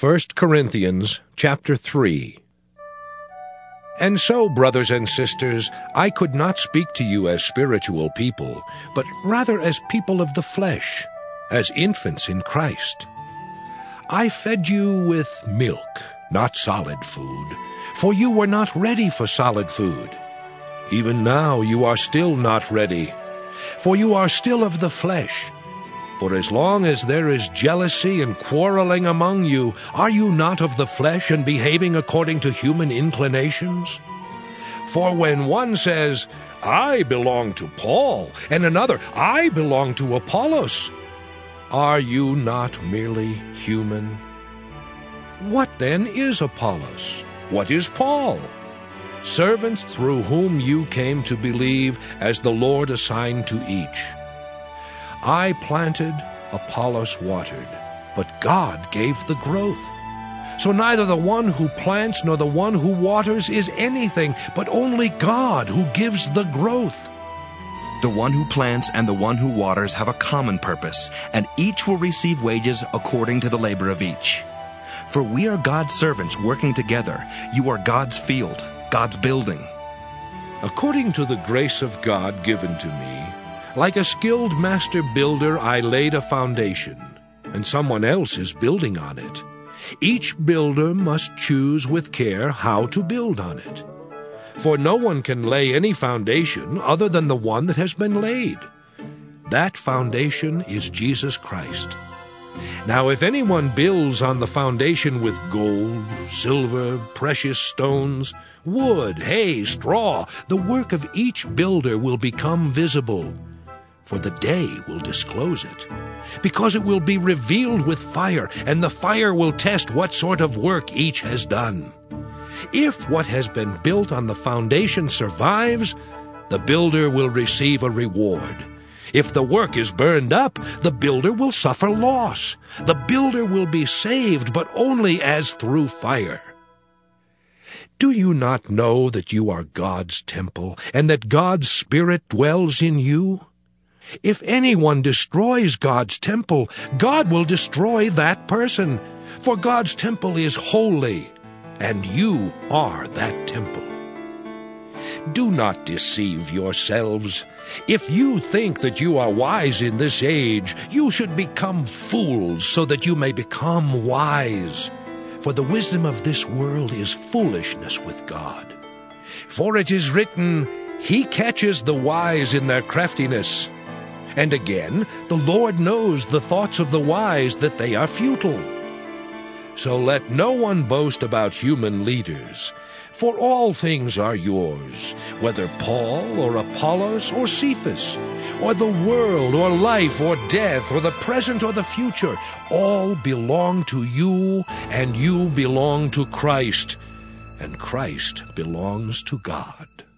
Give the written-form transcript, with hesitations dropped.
1 Corinthians chapter 3. And so, brothers and sisters, I could not speak to you as spiritual people, but rather as people of the flesh, as infants in Christ. I fed you with milk, not solid food, for you were not ready for solid food. Even now you are still not ready, for you are still of the flesh. For as long as there is jealousy and quarreling among you, are you not of the flesh and behaving according to human inclinations? For when one says, I belong to Paul, and another, I belong to Apollos, are you not merely human? What then is Apollos? What is Paul? Servants through whom you came to believe, as the Lord assigned to each. I planted, Apollos watered, but God gave the growth. So neither the one who plants nor the one who waters is anything, but only God who gives the growth. The one who plants and the one who waters have a common purpose, and each will receive wages according to the labor of each. For we are God's servants working together. You are God's field, God's building. According to the grace of God given to me, like a skilled master builder, I laid a foundation, and someone else is building on it. Each builder must choose with care how to build on it. For no one can lay any foundation other than the one that has been laid. That foundation is Jesus Christ. Now if anyone builds on the foundation with gold, silver, precious stones, wood, hay, straw, the work of each builder will become visible, for the day will disclose it, because it will be revealed with fire, and the fire will test what sort of work each has done. If what has been built on the foundation survives, the builder will receive a reward. If the work is burned up, the builder will suffer loss. The builder will be saved, but only as through fire. Do you not know that you are God's temple, and that God's Spirit dwells in you? If anyone destroys God's temple, God will destroy that person, for God's temple is holy, and you are that temple. Do not deceive yourselves. If you think that you are wise in this age, you should become fools so that you may become wise. For the wisdom of this world is foolishness with God. For it is written, He catches the wise in their craftiness. And again, the Lord knows the thoughts of the wise, that they are futile. So let no one boast about human leaders, for all things are yours, whether Paul or Apollos or Cephas, or the world or life or death or the present or the future, all belong to you, and you belong to Christ, and Christ belongs to God.